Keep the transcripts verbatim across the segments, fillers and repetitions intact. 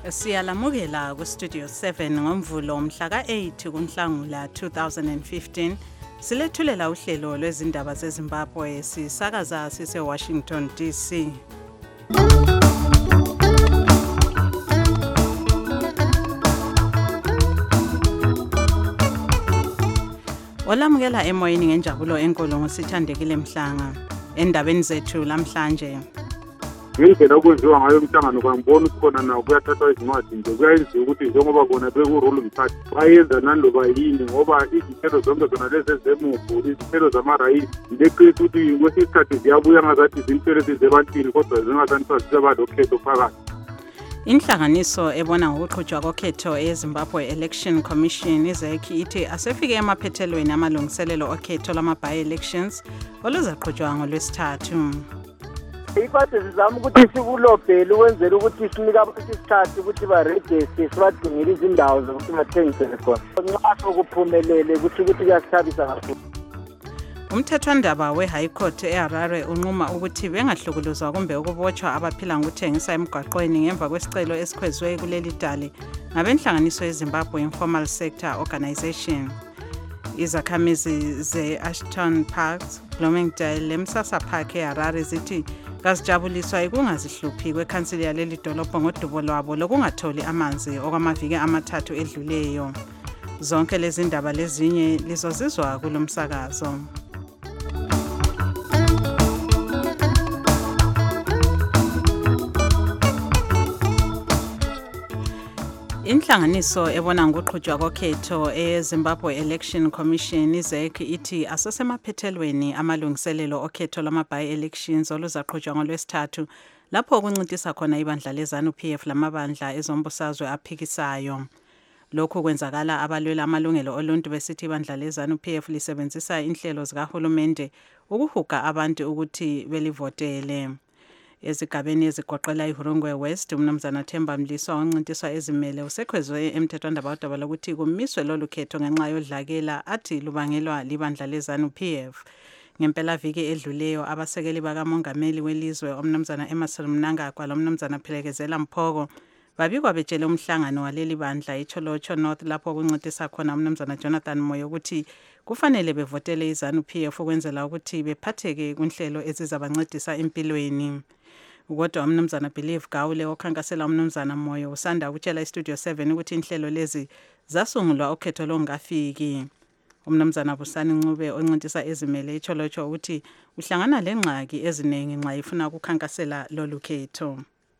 Siyalamukela ku Studio seven ngomvulo mhla ka eight kuNhlangula two thousand fifteen. Silethulela uhlelo lwezindaba zeZimbabwe sisakaza sise Washington D C. Olamukela emoyeni ngenjabulo enkulu ngosithandekile Mhlanga endabeni zethu lamhlanje. Ngindlela okwenziwa ngayo umhlangano kwangibona ukukhona nawo kuyathathwa izincwadi nje kuyayenziwa ukuthi njengoba bona bekurule umthathu bayenza naloba yini ngoba izithelo zonke zona lezi ezemuvu izithelo zamarayisi ndeqisa ukuthi kwesinye isikhathi ziyabuya ngazathi zinhlelo ezebantwini kodwa zingazaniswa zisaba lokhetho phakathi. Inhlanganiso ebona ngokuqhutshwa kokhetho eZimbabwe Election Commission izeki ithi asefike emaphethelweni amalungiselelo okhetho lama-by-elections oluzaqhutshwa ngolwesithathu. Iphathi sizama ukuthi sikulobhele ukwenzela ukuthi sinika abantu isikhathi ukuthi barejiste sibadingele izindawo zokuthi bathengisele khona. Nxa sokuphumelele ukuthi ukuthi kuyasithabisa kakhulu. Umthethwandaba we-High Court eHarare unquma ukuthi bengahlukuluzwa kumbe ukubotshwa abaphila ngokuthengisa emgwaqweni ngemva kwesicelo esikhweziwe kuleli dale ngabenhlanganiso yeZimbabwe Informal Sector Organization. Izakhamizi ze-Ashton Park, Bloomingdale leMsasa Park eHarare zithi kazijabuliswa ikungazihluphi kwekhansili yaleli dolobho ngodubo lwabo lokungatholi amanzi okwamaviki amathathu edluleyo. Zonke lezi ndaba lezinye lizozizwa kulomsakazo. Inhlanganiso ebona ngokuqhutshwa kokhetho eZimbabwe Election Commission izeki ithi asesemaphethelweni amalungiselelo okhetho lama-by-elections oluzaqhutshwa ngolwesithathu lapho okuncintisa khona ibandla leZANU P F lamabandla ezombusazwe aphikisayo. Lokhu kwenzakala abalwela amalungelo oluntu besithi ibandla leZANU P F lisebenzisa inhlelo zikahulumende ukuhuga abantu ukuthi belivotele. Ezigabeni ezigoqela iHurungwe West umnumzana Themba Mliswa oncintiswa ezimele usekhwezwe emthethwandaba udaba lokuthi kumiswe lolu khetho ngenxa yodlakela athi lubangelwa libandla leZANU P F. Ngempela viki edluleyo abasekeli bakamongameli welizwe umnumzana Emmerson Mnangagwa lomnumzana Phelekezela Mphoko babikwa betshele umhlangano waleli bandla iCholocho North lapho kuncintisa khona umnumzana Jonathan Moyo ukuthi kufanele bevotele iZANU P F ukwenzela ukuthi bephatheke kunhlelo ezizabancedisa empilweni. Kodwa umnumzana Believe Gawule okhankasela umnumzana Moyo usanda ukutshela iStudio seven ukuthi inhlelo lezi zasungulwa okhetho longafiki. Umnumzana Busani Ncube oncintisa ezimele iCholocho ukuthi uhlangana lengxaki eziningi nxa ifuna ukukhankasela lolu khetho.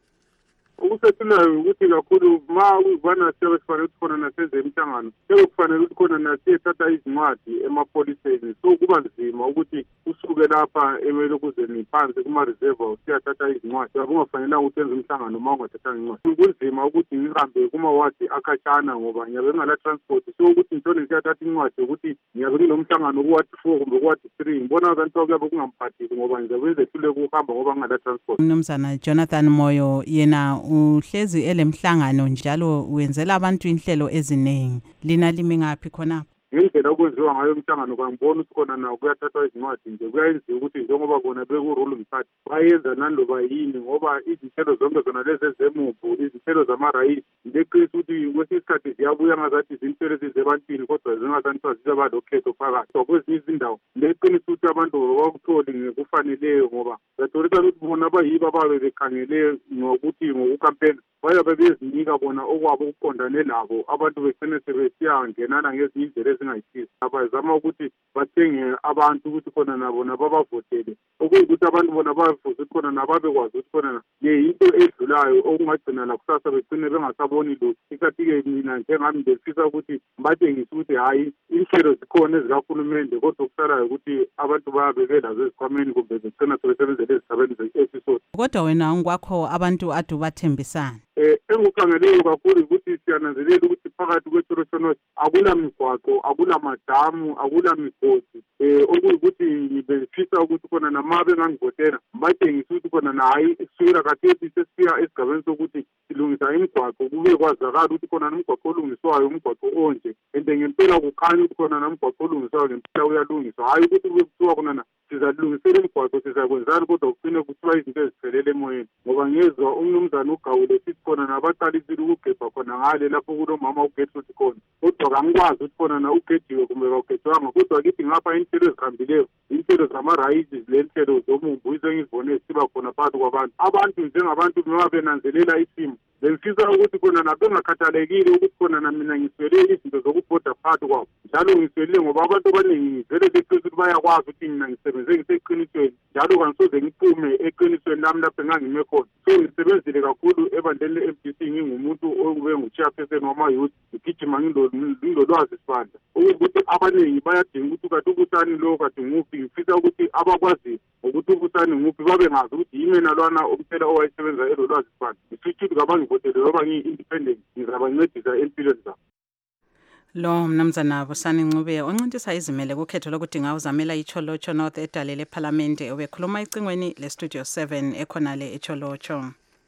Ukusethinayo ukuthi kakhulu ma ubana sebefanele ukuthi khona nasezemhlangano sekufanele ukuthi khona nasiyethatha izincwadi emapoliseni so kuba nzima ukuthi usuke lapha emelokuzeni phansi kuma-reserve siyathatha izincwadi kungafanele ukuthi enze umhlangano uma ungathatha izincwadi kunzima ukuthi ngihambe kumawadi akhatshana ngoba ngiyabe ngala-transport so ukuthi ngithole siyathatha izincwadi ukuthi ngiyabe nginomhlangano kuwadi four kumbe kuwadi three ngibona kanti kuyabe kungamphathisi ngoba ngizabe ngizehlule kuhamba ngoba ngingala-transport. Umnumzana Jonathan Moyo yena uhlezi elemhlangano njalo wenzela abantu inhlelo eziningi lina limi ngaphi khona ngindlela okwenziwa ngayo umhlangano kwangibona ukuthi khona nawo kuyathathwa izincwadi nje kuyayenziwa ukuthi njengoba bona bekurule umthathu bayenza naloba yini ngoba izithelo zonke zona lezi ezemuvu izithelo zamarayisi ndeqisa ukuthi kwesinye isikhathi ziyabuya ngazathi zinhlelo ezebantwini kodwa zingazaniswa zisaba lokhetho phakathi kwezinye izindawo ndeqinisa ukuthi abantu bakutholi ngekufaneleyo ngoba zatholakala ukuthi bona bayibo ababe bekhangele ngokuthi ngokukampena bayabe bezinika bona okwabo ukuqondane labo abantu begcine sebesiyangenana ngezinye indlela ezingayisizi abazama ukuthi bathenge abantu ukuthi khona nabo nababavotele okuyikuthi abantu bona bavuze khona nababekwazi ukuthi khona yinto edlulayo okungagcina lakusasa begcine bengasaboni lutho ikhathi-ke mina njengami befisa ukuthi batshengise ukuthi hhayi inhlelo zikhona ezikahulumende kodwa okusalayo ukuthi abantu bayabe belazo ezikhwameni kumbe begcina sebesebenzele ezigabeni ze-episode. Kodwa wena ngokwakho abantu ade ubathembisana eh engikukhangeleyo kakhulu ukuthi siyananzelela ukuthi phakathi kweCholocho akula migwaqo akula madamu akula migodi eh okuyikuthi ngibefisa ukuthi khona nama bengangivotela batshengise ukuthi khona nayi sifika kathesi sesiya esigabeni sokuthi silungisa imigwaqo kube kwazakala ukuthi khona nomgwaqo olungiswayo umgwaqo onje ende ngempela kukhanya ukuthi khona nomgwaqo olungiswayo ngempela uyalungiswa hayi ukuthi kube kuthiwa khona sizalungisela imigwaqo sizakwenzani kodwa kucine kuthiwa izinto eziphelele emoyeni ngoba ngezwa umnumzana uGawule sithi khona nabaqalisile ukugebha khona ngale lapho kunomama uGetrude khona kodwa kangikwazi ukuthi khona na ugediwe kumbe kawugedwanga kodwa kithi ngapha inthelo ezihambileyo inthelo zamarayisi lenthelo zomumbu ize ngizibone siba khona phakathi kwabantu abantu njengabantu noma benanzelela isimo bengifisa ukuthi khona nabengakhathalekile ukuthi khona na mina ngiswele izinto zokubhoda phakathi kwabo njalo ngiswele ngoba abantu abaningi vele beqisa ukuthi bayakwazi ukuthi mina ngisebenze ngiseqinisweni njalo kangisoze ngiphume eqinisweni lami lapho engangime khona so ngisebenzile kakhulu ebandleni le-M D C ngingumuntu okube ngu-chairperson wama-youth ngigijima ngilolwazi sibandla ukuthi abaningi bayadinga ukuthi kade ubusani lo kade nguphi ngifisa ukuthi abakwaziyo ukuthi ubusani nguphi babe ngazi ukuthi yimi nalwana umthela owayesebenza elolwazi sibandla ngisithi ukuthi kabangivotele noba ngiyi-independent ngizabancedisa empilweni zabo. Lo mnumzana Busani Ncube oncintisa izimele kukhetho lokudinga uzamela iCholocho North edalele eParliament obekhuluma icingweni leStudio seven ekhonale eCholocho.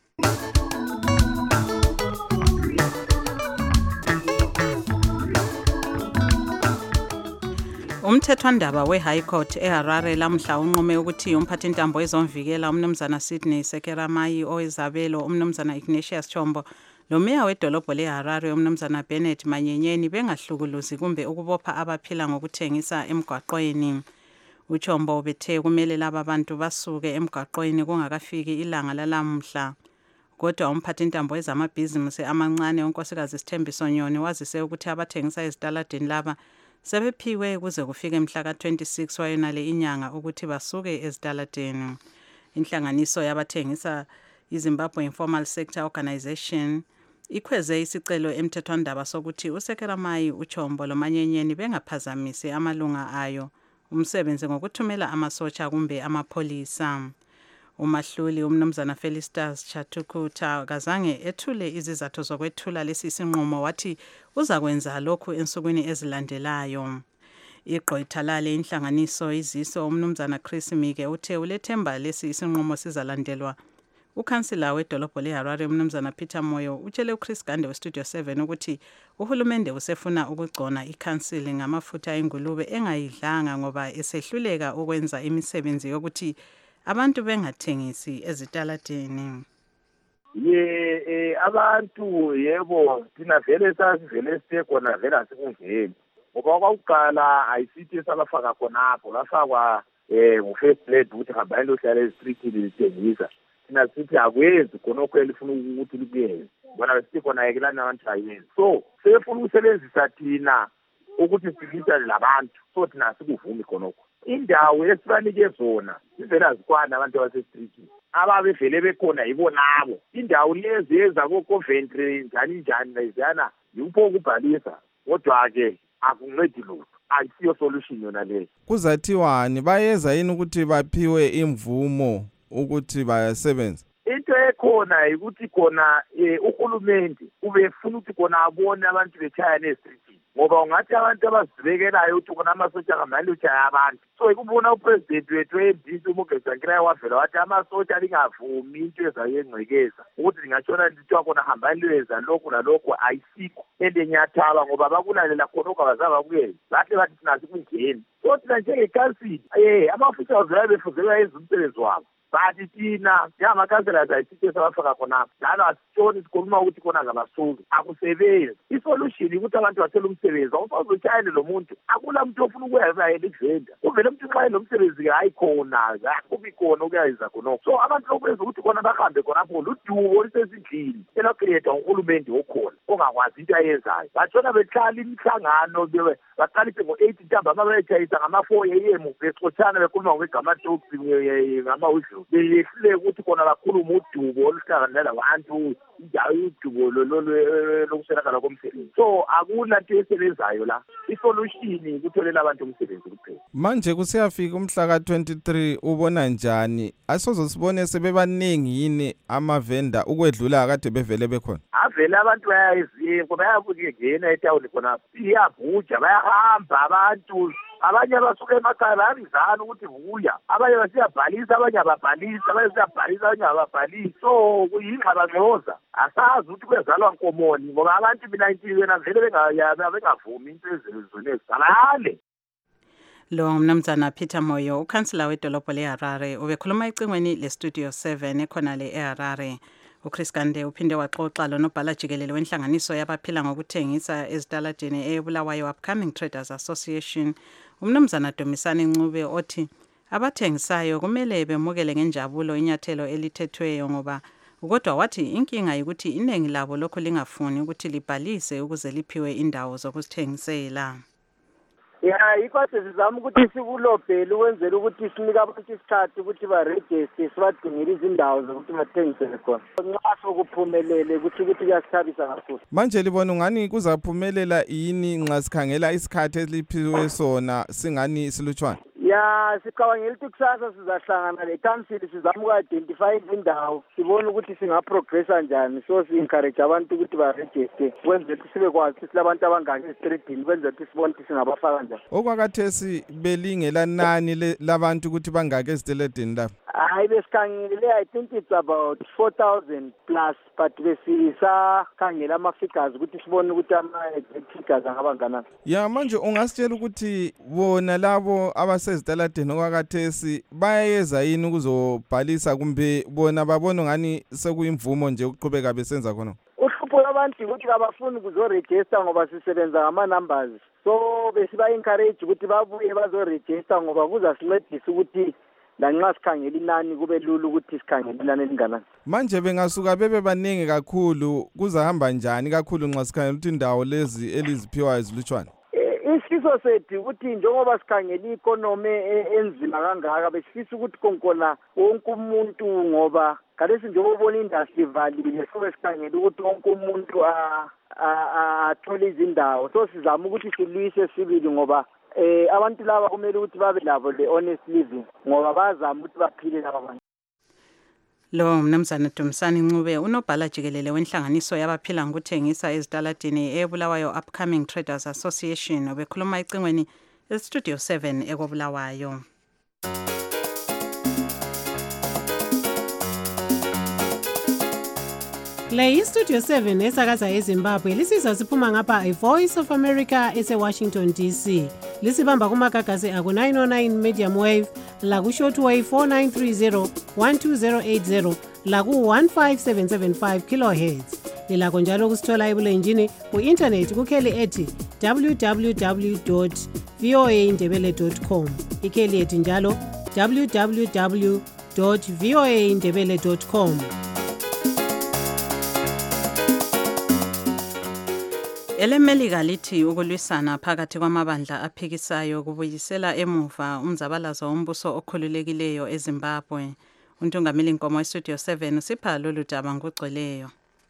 Umthethwandaba we-High Court eHarare lamhla unqume ukuthi umphathintambo ezomvikela umnumzana Sydney Sekeramayi owezabelo umnumzana Ignatius Chombo lo meya wedolobho leHarare umnumzana Bennett Manyenyeni bengahlukuluzi kumbe ukubopha abaphila ngokuthengisa emgwaqweni. uChombo ubethe kumele laba abantu basuke emgwaqweni kungakafiki ilanga lalamhla. Kodwa umphathintambo ezamabhizinisi amancane unkosikazi Sithembiso Nyoni wazise ukuthi abathengisa ezitaladini laba sebephiwe kuze kufike mhla ka twenty-six wayonale inyanga ukuthi basuke ezitaladini. Inhlanganiso yabathengisa iZimbabwe Informal Sector Organization ikhweze isicelo emthethwandaba sokuthi uSekeramayi uChombo loManyenyeni bengaphazamisi amalunga ayo umsebenzi ngokuthumela amasotsha kumbe amapholisa. Umahluli umnumzana Felicitas Chatukuta kazange ethule izizathu zokwethula lesi sinqumo wathi uzakwenza lokhu ensukwini ezilandelayo. Igqwetha lale inhlanganiso iziso umnumzana Chris Mike uthe ulethemba lesi isinqumo sizalandelwa. Ukhansila wedolobho leHarare umnumzana Peter Moyo utshele uChris Gande weStudio seven ukuthi uhulumende usefuna ukugcona ikhansili ngamafutha engulube engayidlanga ngoba esehluleka ukwenza imisebenzi yokuthi abantu bengathengisi ezitaladini. Ye eh, abantu yebo thina vele sasivele sikhona vele asikungeni ngoba kwakuqala ayisithi sabafaka khonapho bafakwa eh ngu-first lady ukuthi hamba lohlala ezistrictly lithengisa thina sithi akwenzi khonokho elifuna ukuthi libuyenze bona besithi khona yekelani abantu ayenzi so sefuna ukusebenzisa thina ukuthi silisane labantu so thina asikuvumi khonokho. Indawo esibanike zona ivela azikwana abantu abasestreetini ababevele bekhona yibo nabo indawo lezi eza ko-Coventry njani njani leziyana yikho ukubhalisa kodwa ke akuncedi lutho ayisiyo solution yona leyo. Kuzathiwani bayeza yini ukuthi baphiwe imvumo ukuthi bayasebenza? Into ekhona ukuthi khona uhulumende ubefuna ukuthi khona abone abantu bechaya nestrictini ngoba ungathi abantu abazibekelayo ukuthi khona amasotsha ngamali uchaya abantu so ikubona upresident wethu e-M D C uMugezangira wavela wathi amasotsha lingavumi into ezayengcekeza ukuthi lingashona lithiwa khona hamba lwenza lokhu nalokhu ayisikho endenyathala ngoba bakulalela khonokho abazaba kuyenza bahle bathi thina sikungeni so thina njengekansili eh ama-officials bayabefuzela yenza umsebenzi wabo bathi thina njengamakhansela ayisithi sabafaka khonapho njalo asitshoni sikhuluma ukuthi khona ngabasuki akusebenzi. Isolution ukuthi abantu bathele umsebenzi awusozoshayele lo muntu akula muntu ofuna ukwenza elivenda uvele umuntu nxa lo msebenzi hayi khona kubi khona ukuyenza khonokho so abantu lokwenza ukuthi khona bahambe khonapho ludubo olisezindlini elakhiethwa nguhulumende okhona ongakwazi into ayenzayo batshona behlala imihlangano baqalise ngo-eight ntambama bayetshayisa ngama-four a m bexotshana bekhuluma ngegama-toxi ngama-udlu beyehluleka ukuthi khona bakhuluma udubo oluhlanganela labantu indawo udubo lokuswelakala komsebenzi so akula nto esebenzayo la isolution ukutholela abantu umsebenzi kuphela. Manje kusiyafika umhla ka twenty-three ubona njani asozo sibone sebebaningi yini amavenda ukwedlula kade bevele bekhona? Avele abantu bayayizi bayabukengena etawuni khona iyabhuja bayahamba abantu abanye basuke emakhaya bayabizana ukuthi vuya abanye basiyabhalisa abanye ababhalisa abanye siyabhalisa abanye ababhalisa so kuyingxabangxoza asazi ukuthi kwezalwa nkomoni ngoba abantu mina intiwena vele bengavumi into ezizweni ezalale. Lo mnumzana Peter Moyo, ukhansela wedolobho leHarare, ubekhuluma ecingweni leStudio seven ekhona le eHarare. uChris Gande uphinde waxoxa lonobhala jikelele wenhlanganiso yabaphila ngokuthengisa ezitaladini eBulawayo Upcoming Traders Association, umnumzana Dumisani Ncube othi abathengisayo kumele bemukele ngenjabulo inyathelo elithethweyo ngoba kodwa wathi inkinga ukuthi iningi labo lokho lingafuni ukuthi libhalise ukuze liphiwe indawo zokuthengisela. Ya ikwathi sizama ukuthi sikulobheli wenzela ukuthi sinike abantu isikhathi ukuthi ba register sibadingile izindawo zokuthi bathengisele khona. Nxa sokuphumelele ukuthi ukuthi kuyasithabisa kakhulu. Manje libona ungani kuzaphumelela yini nxa sikhangela isikhathi eliphiwe sona singani silutshwana? Ya sicabangela ukuthi kusasa sizahlangana le-council sizama uku-identify izindawo sibone ukuthi singaprogressa njani, so si-encourage abantu ukuthi baregister kwenzela ukuthi sibe kwazi ukuthi silabantu abangaki esitradini kwenzela ukuthi sibone ukuthi singabafaka njani. Okwakhathesi belingela nani labantu ukuthi bangaki esiteledini lapho? Hayi besikhangele I think it's about four thousand plus, but besisakhangela ama-figures ukuthi sibone ukuthi ama-exact figures angaba nganani. Ya manje ungasitshela ukuthi bona labo abasezitaladini okwakhathesi bayayeza yini ukuzobhalisa kumbe bona babona ngani sekuyimvumo nje ukuqhubeka besenza khona? Uhlupho lwabantu ukuthi abafuni ukuzoregister ngoba sisebenza ngama-numbers, so besiba-encourage ukuthi babuye bazoregister ngoba kuzasincedisa ukuthi lanxa sikhangela inani kube lula ukuthi sikhangele inani elinganani. Manje bengasuka bebe baningi kakhulu kuzahamba njani kakhulu nxa sikhangela ukuthi indawo lezi eliziphiwayo ezilutshwana? Isifiso sethu ukuthi njengoba sikhangela i-economy enzima kangaka besifisa ukuthi konkona wonke umuntu ngoba kalesi njengoba ubona industry valile so sikhangela ukuthi wonke umuntu athole izindawo, so sizama ukuthi silwise sibili ngoba eh abantu laba kumele ukuthi babe labo le honest living ngoba bazama ukuthi baphile laba bantu. Lo mnumzana Dumisani Ncube unobhala jikelele wenhlanganiso yabaphila ngokuthengisa ezitaladini eBulawayo Upcoming Traders Association obekhuluma ecingweni eStudio seven ekobulawayo. Le iStudio seven esakaza eZimbabwe lisiza siphuma ngapha iVoice of America ese-Washington D C. Lisibamba kumagagasi aku nine oh nine medium wave, laku shortwave four nine three zero, one two zero eight zero, laku one five seven seven five kilohertz. Lilakho njalo kusithola ebulenjini ku-internet kukheli ethi w w w dot v o a ndebele dot com. Ikheli ethi njalo w w w dot v o a ndebele dot com. Elemelika lithi ukulwisana phakathi kwamabandla aphikisayo kubuyisela emuva umzabalazo wombuso okhululekileyo eZimbabwe. Untungameli Nkomo eStudio seven usipha lolu daba ngogcweleyo.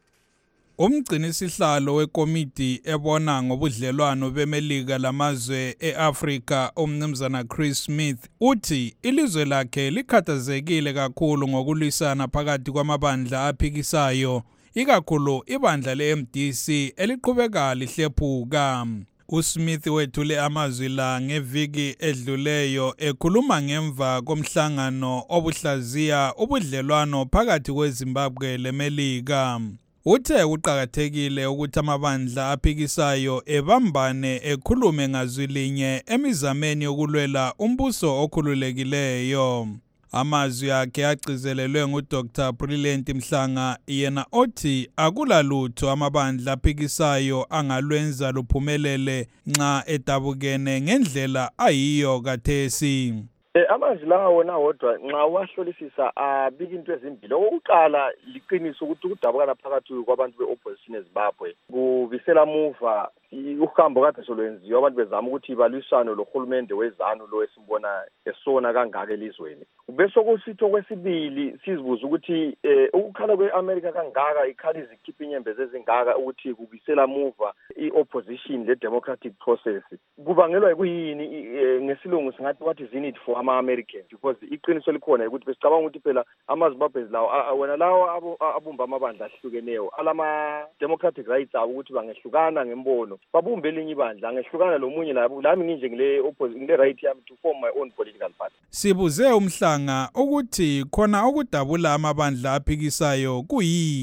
Umgcinisihlalo wekomiti ebona ngobudlelwano bemelika lamazwe eAfrika umnumzana Chris Smith uthi ilizwe lakhe likhathazekile kakhulu ngokulwisana phakathi kwamabandla aphikisayo, ikakhulu ibandla le-M D C eliqhubeka lihlephuka. uSmith wethule amazwi la ngeviki edluleyo ekhuluma ngemva komhlangano obuhlaziya ubudlelwano phakathi kweZimbabwe leMelika. Uthe kuqhakathekile ukuthi amabandla aphikisayo ebambane ekhulume ngazwi linye emizameni yokulwela umbuso okhululekileyo. Amazwi akhe agcizelelwe nguDoctor Brilliant Mhlanga yena othi akulalutho amabandla aphikisayo angalwenza luphumelele nxa edabukene ngendlela ayiyo kathesi. Eh amazwi lawa wona wodwa nxa wahlolisisa abika into ezimbili. Okokuqala liqiniso ukuthi ukudabukana phakathi kwabantu beopposition eZimbabwe kubisela muva uhambo kade solwenziwa abantu bezama ukuthi balwisane lohulumende wezanu lo esimbona esona kangaka elizweni. Bese kusitho kwesibili sizibuza ukuthi ukukhala kweAmerica kangaka ikhala izikhipha inyembezi ezingaka ukuthi kubisela muva iopposition le democratic process. Kubangelwa yikuyini ngesilungu singathi what is in it for ama-Americans, because iqiniso likhona ukuthi besicabanga ukuthi phela amaZimbabwe lawo wena lawo abumba amabandla ahlukeneyo alama democratic rights abo ukuthi bangehlukana ngembono babumbe elinye ibandla angehlukana lomunye labo lami nginje ngile opposition ngile right yami to form my own political party. Sibuze umhlanga ukuthi khona okudabula amabandla aphikisayo kuyini.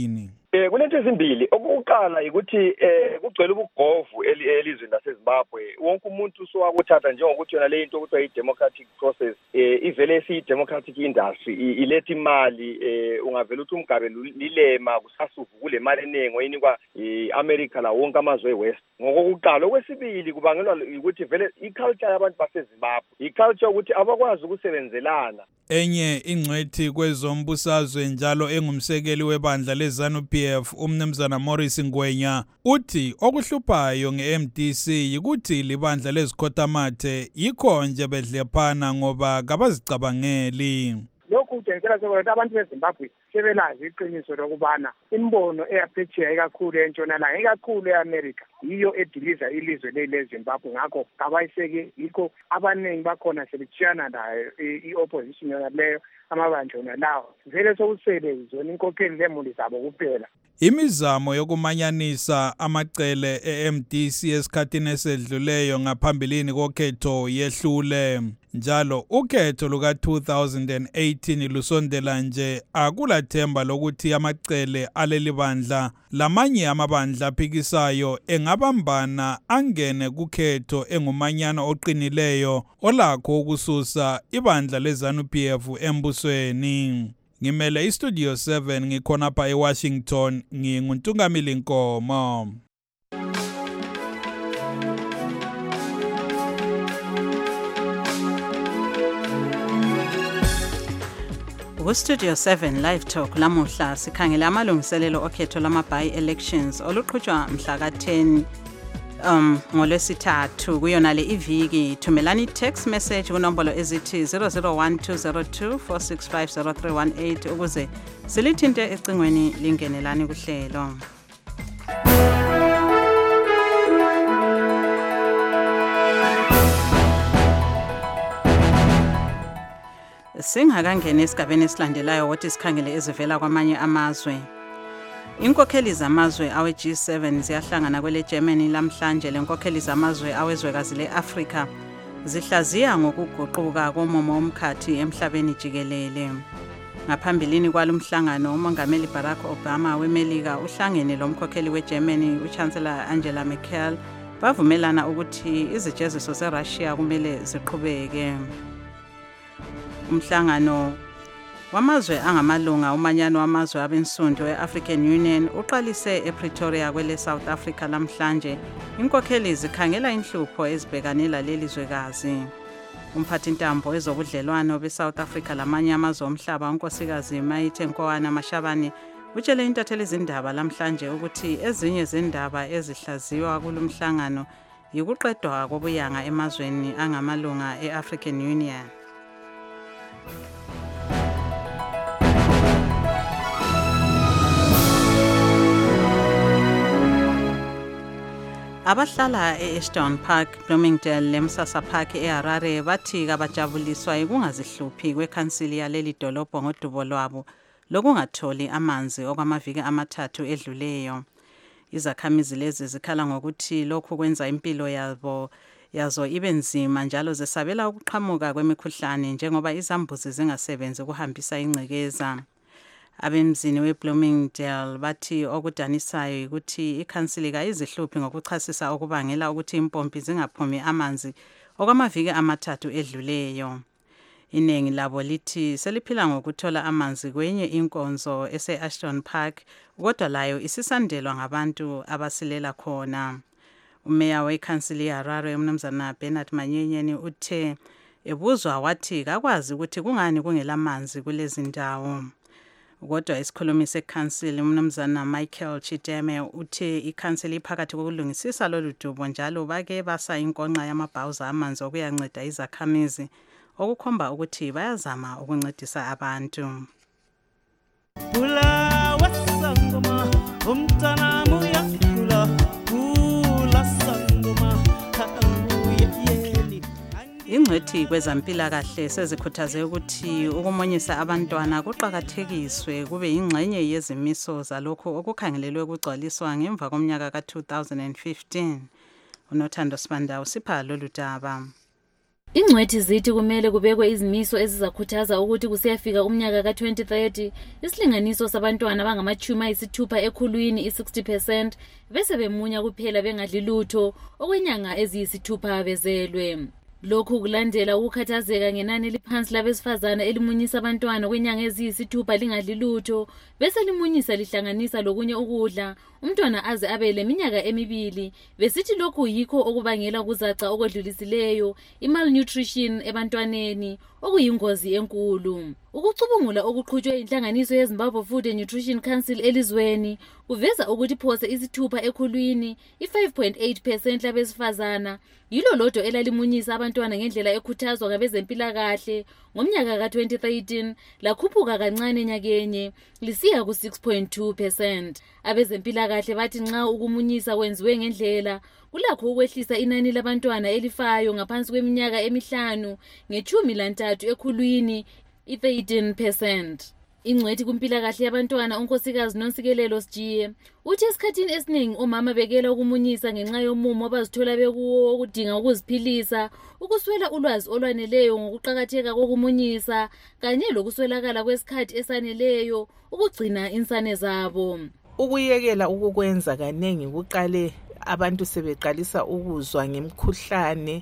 Eh kunento ezimbili okuqala ukuthi eh kugcwele ubugovu elizweni laseZimbabwe wonke umuntu sowakuthatha njengokuthi yona le into okuthiwa i-democratic process eh ivele esi-democratic industry iletha imali eh ungavela uthi umgabe lilema kusasuvu kule mali eningi oyinikwa i-America la wonke amazwe e-West ngokokuqala. Okwesibili kubangelwa ukuthi vele i-culture yabantu baseZimbabwe i-culture ukuthi abakwazi ukusebenzelana. Enye ingcwethi kwezombusazwe njalo engumsekeli webandla leZANU-P F umnumzana Morris Ngwenya uthi okuhluphayo nge-M D C yikuthi libandla lezikhotamathe yikho nje bedlephana ngoba kabazicabangeli. Lokhu kutshengisa ukuthi abantu beZimbabwe sebelazi iqiniso lokubana imbono eyaphetsheya ikakhulu entshonalanga ikakhulu eAmerica yiyo ediliza ilizwe leZimbabwe ngakho kabayiseke yikho abaningi bakhona sebetshiyana nayo i-opposition yona leyo amabandla yona lawo vele sokusele zona inkokheli lemuli zabo kuphela. Imizamo yokumanyanisa amacele e-M D C esikhathini esedluleyo ngaphambilini kokhetho yehlule. Njalo ukhetho luka two thousand eighteen lusondela nje akulathemba lokuthi amacele aleli bandla lamanye amabandla aphikisayo engabambana angene kukhetho engumanyana oqinileyo olakho ukususa ibandla leZANU-P F embusweni. Ngimele iStudio seven ngikhona pha eWashington nginguntungamili Nkomo. Studio seven Live Talk lamuhla sikhangela amalungiselelo okhetho lama-by-elections oluqhutshwa mhla ka ten um ngolwesithathu kuyona le iviki. Thumelani text message kunombolo ezithi zero zero one two zero two four six five zero three one eight ukuze silithinte ecingweni lingenelani kuhlelo. Singakangena esigabeni esilandelayo wothi sikhangele ezivela kwamanye amazwe. Inkokheli zamazwe awe G seven ziyahlangana kwele Germany lamhlanje. Lenkokheli zamazwe awezwekazi leAfrika zihlaziya ngokuguquka komomo omkhathi emhlabeni jikelele. Ngaphambilini kwalomhlangano umongameli Barack Obama weMelika uhlangene lomkhokheli weGermany uChancellor Angela Merkel bavumelana ukuthi izijeziso zeRussia kumele ziqhubeke. Umhlangano wamazwe angamalunga umanyano wamazwe abensundu e-African Union uqalise ePretoria kwele South Africa lamhlanje. Inkokheli zikhangela inhlupho ezibhekanela leli zwekazi. Umphathi ntambo ezobudlelwano beSouth Africa lamanye amazwe omhlaba unkosikazi Maite Nkoana Mashabane utshele intatheli izindaba lamhlanje ukuthi ezinye zindaba ezihlaziwa kulomhlangano yikuqedwa kobuyanga emazweni angamalunga e-African Union. Abahlala e-Ashton Park, Bloomingdale leMsasa Park eHarare bathi kabajabuliswa ikungazihluphi kwekhansili yaleli dolobho ngodubo lwabo lokungatholi amanzi okwamaviki amathathu edluleyo. Izakhamizi lezi zikhala ngokuthi lokhu kwenza impilo yabo yazo ibe nzima njalo zesabela ukuqhamuka kwemikhuhlane njengoba izambuzi zingasebenzi ukuhambisa ingcekeza. Abemzini weBloomingdale bathi okudanisayo ukuthi ikhansili kayizihluphi ngokuchasisa okubangela ukuthi impompi zingaphumi amanzi okwamaviki amathathu edluleyo. Inengi labo lithi seliphila ngokuthola amanzi kwenye inkonzo ese-Ashton Park kodwa layo isisandelwa ngabantu abasilela khona. Umeya wekhansili yaHarare umnumzana Bernard Manyenyeni uthe ebuzwa wathi kakwazi ukuthi kungani kungelamanzi kulezi ndawo. Kodwa isikhulumi sekhansili umnumzana Michael Chideme uthe ikhansili iphakathi kokulungisisa lolu dubo njalo bake basa inkonxa yamabhawuza amanzi okuyanceda izakhamizi okukhomba ukuthi bayazama ukuncedisa abantu. Kula wasangoma umntana muya kula kula sangoma yeli. Ingcwethi kwezampilakahle sezikhuthaze ukuthi ukumonyisa abantwana kuqakathekiswe kube ingxenye yezimiso zalokho okukhangelelwe ukugcwaliswa ngemva komnyaka ka two thousand fifteen. Unothando Sibanda usipha lolu daba. Ingcwethi zithi kumele kubekwe izimiso ezizakhuthaza ukuthi kusiyafika umnyaka ka twenty thirty isilinganiso sabantwana abangamachumi ayisithupha ekhulwini i-sixty percent bese bemunya kuphela bengadli lutho okwenyanga eziyisithupha bezelwe. Lokhu kulandela ukukhathazeka ngenani eliphansi labesifazana elimunyisa abantwana kwenyanga eziyisithupha lingadli lutho bese limunyisa lihlanganisa lokunye ukudla umntwana aze abe leminyaka emibili besithi lokhu yikho okubangela ukuzaca okwedlulisileyo i-malnutrition ebantwaneni okuyingozi enkulu. Ukucubungula okuqhutshwe inhlanganiso yeZimbabwe Food and Nutrition Council elizweni kuveza ukuthi phose isithupha ekhulwini i-five point eight percent labesifazana yilo lodwa elalimunyisa abantwana ngendlela ekhuthazwa ngabezempilakahle ngomnyaka ka twenty thirteen lakhuphuka kancane nyakenye lisiya ku six point two percent. Abezempilakahle bathi nxa ukumunyisa kwenziwe ngendlela kulakho ukwehlisa inani labantwana elifayo ngaphansi kweminyaka emihlanu ngechumi lantathu ekhulwini i-thirteen percent. Ingcwethi kumpilakahle yabantwana unkosikazi Nonsikelelo Sjiye uthi esikhathini esiningi omama bekela ukumunyisa ngenxa yomumo abazithola bekuwo okudinga ukuziphilisa, ukuswela ulwazi olwaneleyo ngokuqhakatheka kokumunyisa kanye lokuswelakala kwesikhathi esaneleyo ukugcina insane zabo. Ukuyekela ukukwenza kanengi kuqale abantu sebeqalisa ukuzwa ngemkhuhlane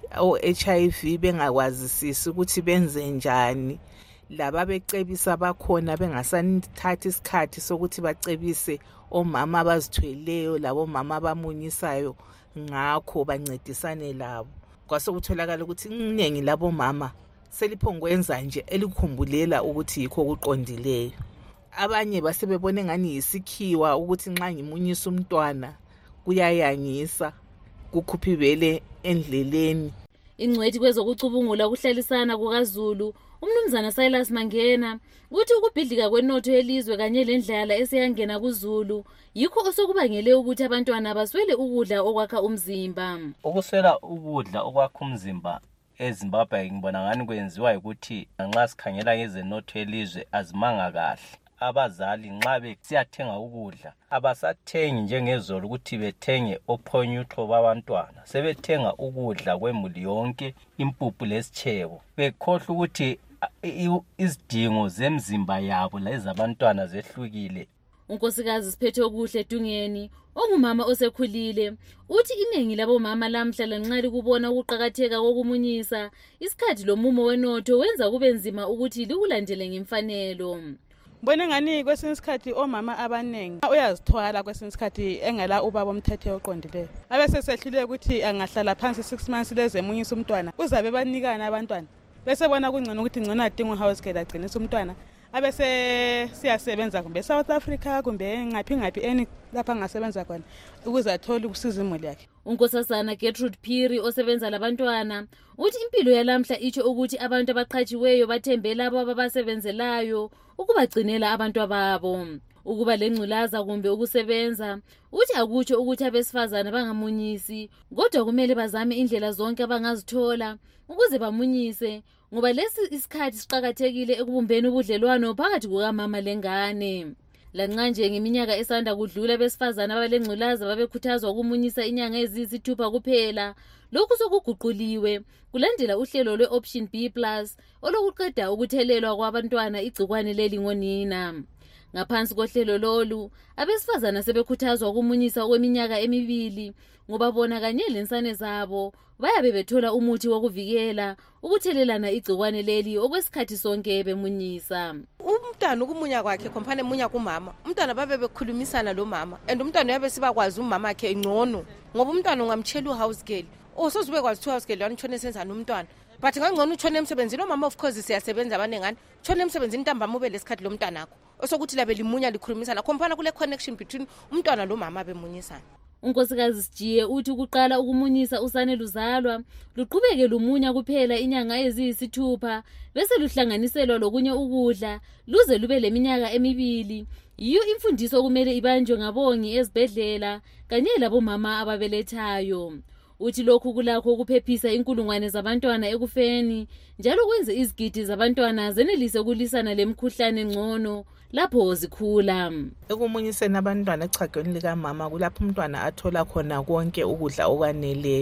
o-H I V bengakwazisisi ukuthi benze njani. Laba becebisa bakhona bengasathathi isikhathi sokuthi bacebise omama abazithweleyo labo mama abamunyisayo ngakho bancedisane labo. Kwasekutholakala ukuthi iningi labo mama seliphongwenza nje elikhumbulela ukuthi yikho kuqondileyo. Abanye basebebone ngani yisikhiwa ukuthi nxa ngimunyisa umntwana kuyayangisa kukhupha ibele endleleni. Ingcwethi kwezokucubungula kuhlalisana kukaZulu umnumzana Silas Mangena uthi ukubhidlika kwenotho yelizwe kanye lendlala eseyangena kuZulu yikho osokubangele ukuthi abantwana baswele ukudla okwakha umzimba. Ukuswela ukudla okwakha umzimba eZimbabwe ngibona ngani kwenziwa ukuthi nxa sikhangela ngezenotho yelizwe azimanga kahle. Abazali nxa besiyathenga ukudla abasathengi njengezolo ukuthi bethenge ophonyutho babantwana, sebethenga ukudla kwemuli yonke impuphu lesitshebo bekhohlwa ukuthi izidingo zemzimba yabo lezabantwana zehlukile. Unkosikazi Siphethe Okuhle Dungeni ongumama osekhulile uthi iningi labo mama lamhla lanxa likubona ukuqhakatheka kokumunyisa isikhathi lomumo wenotho wenza kube nzima ukuthi likulandele ngemfanelo. Mbona ngani kwesinye isikhathi omama abanengi uyazithwala kwesinye isikhathi engela ubaba omthethe oqondileyo abese sehlile ukuthi angahlala phansi six months leze munyisa umntwana uzabe banikana abantwana bese bona kungcono ukuthi ngcono adinga house care agcinisa umntwana abese siyasebenza kumbe South Africa kumbe ngaphi ngaphi eni lapha ngasebenza khona ukuze athole ukusiza imuli yakhe. Unkosazana Gertrude Phiri osebenza labantwana uthi impilo yalamhla ithi ukuthi abantu abaqhatshiweyo bathembela abo abasebenzelayo ukubagcinela abantu ababo. Ukuba lengculaza kumbe ukusebenza uthi akutsho ukuthi abesifazana bangamunyisi kodwa kumele bazame indlela zonke abangazithola ukuze bamunyise ngoba lesi isikhathi siqhakathekile ekubumbeni ubudlelwano phakathi kukamama lengane. Lanxa nje ngeminyaka esanda kudlula besifazana abalengculaza babekhuthazwa ukumunyisa inyanga eziyisithupha kuphela, lokhu sokuguquliwe kulandela uhlelo lwe-Option B plus olokuqeda ukuthelelwa kwabantwana igcikwane leli ngonina. Ngaphansi kohlelo lolu abesifazana sebekhuthazwa ukumunyisa kweminyaka emibili ngoba bona kanye lensane zabo bayabe bethola umuthi wokuvikela ukuthelelana igcikwane leli okwesikhathi sonke bemunyisa. Umntwana ukumunya kwakhe khompane munya kumama umntwana babe bekhulumisana lo mama and umntwana uyabe sibakwazi umama wakhe ingcono ngoba umntwana ungamtshela uhouse girl osozube kwazi house girl yanitshone senza nomntwana but ngangcono utshone emsebenzini omama of course siyasebenza abanengani tshone emsebenzini ntambama ube lesikhathi lo mntwana wakho osokuthi labe limunya likhulumisana khompana kule connection between umntwana lo mama bemunyisana. Unkosikazi Sjiye uthi ukuqala ukumunyisa usane luzalwa luqhubeke lumunya kuphela inyanga eziyisithupha bese luhlanganiselwa lokunye ukudla luze lube leminyaka emibili. Yiyo imfundiso kumele ibanjwe ngabongi ezibhedlela kanye labo mama ababelethayo. Uthi lokhu kulakho ukuphephisa inkulungwane zabantwana ekufeni njalo kwenze izigidi zabantwana zenelise ukulisana lemkhuhlane ngcono lapho zikhula. Ekumunyiseni abantwana echagweni lika mama kulapho umntwana athola khona konke ukudla okwaneleyo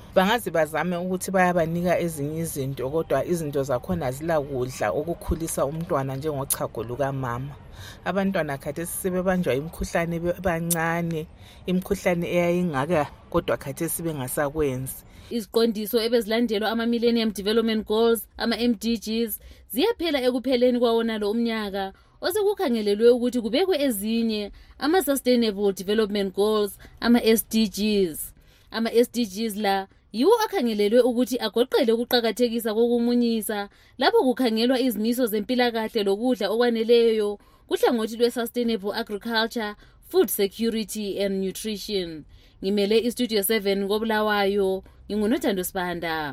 bangaze bazame ukuthi bayabanika ezinye izinto kodwa izinto zakhona zilakudla okukhulisa umntwana njengochago lukamama. Abantwana khathesi sebebanjwa imikhuhlane bancane, imikhuhlane eyayingaka kodwa khathesi bengasakwenzi. Iziqondiso ebezilandelwa ama-Millennium Development Goals, ama-M D Gs, ziyaphela ekupheleni kwawona lo umnyaka, osekukhangelelwe ukuthi kubekwe ezinye ama-Sustainable Development Goals, ama-S D Gs. Ama-S D Gs la yiwo akhangelelwe ukuthi agoqele ukuqakathekisa kokumunyisa lapho kukhangelwa izimiso zempilakahle lokudla okwaneleyo kuhlangothi lwe-Sustainable Agriculture, Food Security and Nutrition. Ngimele iStudio seven ngoBulawayo, nginguNothando Sibanda.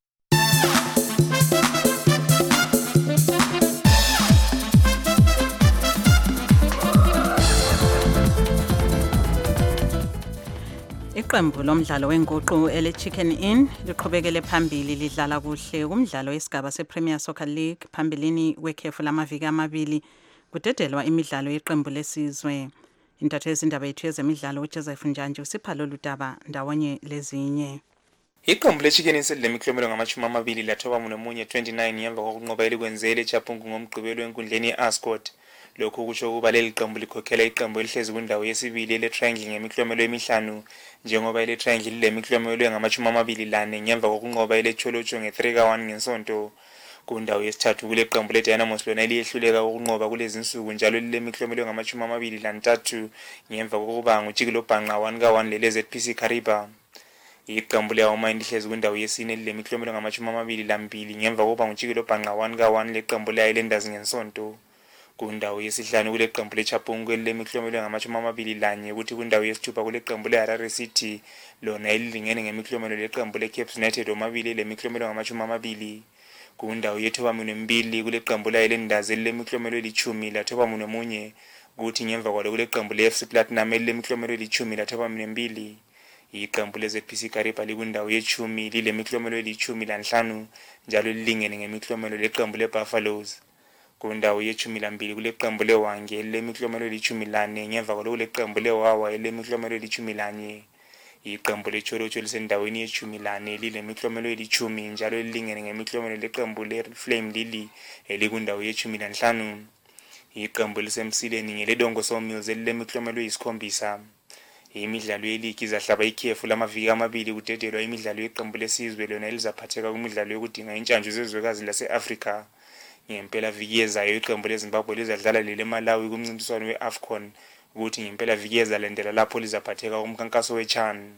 Iqembu lomdlalo wenguqu ele Chicken Inn liqhubekele phambili lidlala kuhle kumdlalo wesigaba sePremier Soccer League phambilini wekhefu lamaviki amabili kudedelwa imidlalo yeqembu lesizwe. Intatho yezindaba yethu yezemidlalo uJoseph Njanje usipha lolu daba ndawonye lezinye. Iqembu leChicken Inn selemiklomelo ngamashumi amabili lathoba munomunye twenty-nine ngemva kokunqoba elikwenzele eChaphungu ngomgqibelo enkundleni yeAscot. Lokhu kusho ukuba leli qembu likhokhela iqembu elihlezi kwindawo yesibili ele Triangle ngemiklomelo emihlanu njengoba ele Triangle lemiklomelo engamashumi amabili lane ngemva kokunqoba ele Cholocho nge-three ka one ngesonto. Kundawo yesithathu kule qembu leDynamos lona eliyehluleka ukunqoba kulezi insuku njalo lilemiklomelo ngamashumi amabili lantathu ngemva kokuba nguJikilo Bhanqa one ka one lele Z P C Kariba. Iqembu leAwamine lihlezi kwindawo yesine lilemiklomelo ngamashumi amabili lambili ngemva kokuba nguJikilo Bhanqa one ka one leqembu leIslanders ngesonto. Kundawo yesihlanu kule qembu leChaphungu elilemiklomelo ngamashumi amabili lanye ukuthi kundawo yesithupha kule qembu leHarare City lona elilingene ngemiklomelo leqembu leCape United omabili lemiklomelo ngamashumi amabili. Kundawo yethoba mbili kule qembu leIslanders elilemiklomelo elithumi lathoba munye kuthi ngemva kwalo kule qembu leF C Platinum elilemiklomelo elithumi lathoba mbili. Iqembu leZ P C Kariba likwindawo yechumi lilemiklomelo elithumi lanhlanu njalo lilingene ngemiklomelo leqembu leBuffaloes. Kundawo yechumi lambili kule qembu leWange lemiklomelo elithumi lane ngemva kwalo kule qembu leWawa lemiklomelo elithumi lanye. Iqembu leCholocho lisendaweni yechumi lane lilemiklomelo elithumi njalo lilingene ngemiklomelo leqembu leFlame Lily elikundawo yechumi lanhlanu. Iqembu lisemsileni ngeleDongo Sawmills elilemiklomelo eyisikhombisa. Imidlalo yeligi izahlaba ikhefu lamaviki amabili kudedelwa imidlalo yeqembu lesizwe lona elizaphatheka kumidlalo yokudinga intshantshu zezwekazi lase-Afrika. Ngempela viki ezayo iqembu leZimbabwe lizadlala lele Malawi kumncintiswano weAfcon ukuthi ngempela viki ezalandela lapho lizaphatheka kumkhankaso weChan.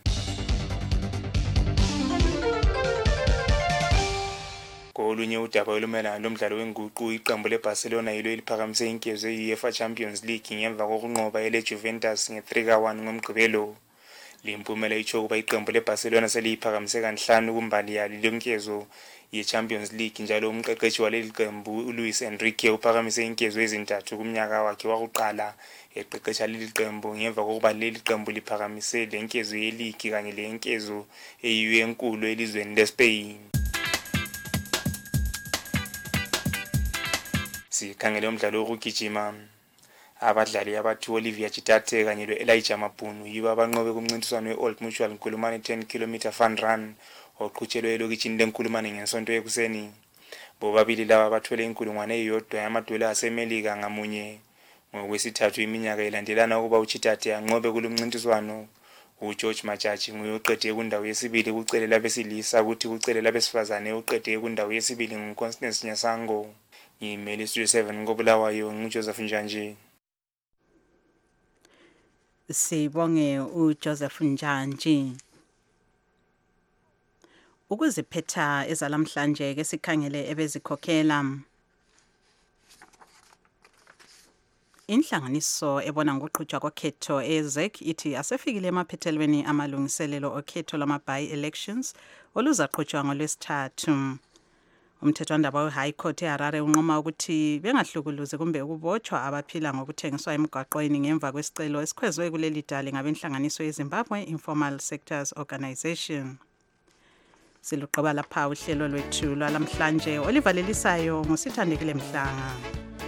Kolunye udaba olumelana lomdlalo wenguqu iqembu leBarcelona yilo eliphakamise inkezo ye-UEFA Champions League ngemva kokunqoba ele Juventus nge-three ka one ngomgqibelo. Limpumela itsho kuba iqembu leBarcelona seliyiphakamise kanhlanu kumbali yalo lenkezo ye-Champions League njalo umqeqeshi waleli qembu uLuis Enrique uphakamise inkezo ezintathu kumnyaka wakhe wakuqala eqeqesha leli qembu ngemva kokuba leli qembu liphakamise lenkezo yeligi kanye lenkezo eyiyo enkulu elizweni leSpain. Sikhangele umdlalo wokugijima. Abadlali abathu Olivia Chitate kanye loElijah Mabhunu yibo abanqobe kumncintiswano weOld Mutual Nkulumane ten kilometer fun run oqhutshelwe elokitshini leNkulumane ngesonto ekuseni. Bobabili laba bathwele inkulungwane eyodwa yamadola aseMelika ngamunye. Ngokwesithathu iminyaka ilandelana ukuba uChitate anqobe kulomncintiswano. uGeorge Machachi nguye oqede kundawo yesibili kucele labesilisa ukuthi kucele labesifazane oqede kundawo yesibili nguConstance Nyasango. Ngimele Studio seven ngoBulawayo nguJoseph Njanje. Sibonge uJoseph Njanje. Ukuziphetha ezalamhlanje ke sikhangele ebezikhokhela. Inhlanganiso ebona ngokuqhutshwa kokhetho ezek ithi asefikile emaphethelweni amalungiselelo okhetho lama-by elections oluzaqhutshwa ngolwesithathu. Umthethwandaba we-High Court eHarare unqoma ukuthi bengahlukuluzi kumbe ukubotshwa abaphila ngokuthengiswa emgwaqweni ngemva kwesicelo esikhwezwe kuleli dali ngabenhlanganiso yeZimbabwe Informal Sectors Organization. Siluqoba lapha uhlelo lwethu lwalamhlanje olivalelisayo ngusithandekile Mhlanga.